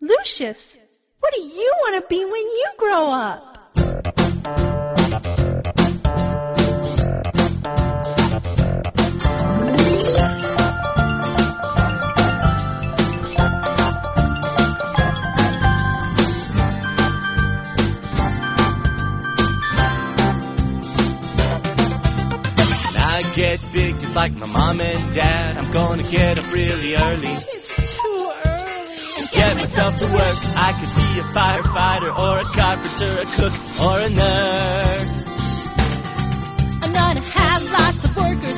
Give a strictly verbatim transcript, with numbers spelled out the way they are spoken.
Lucius, what do you want to be when you grow up? Get big just like my mom and dad. I'm gonna get up really early. It's too early. And get myself to work. I could be a firefighter or a carpenter, a cook or a nurse. I'm gonna have lots of workers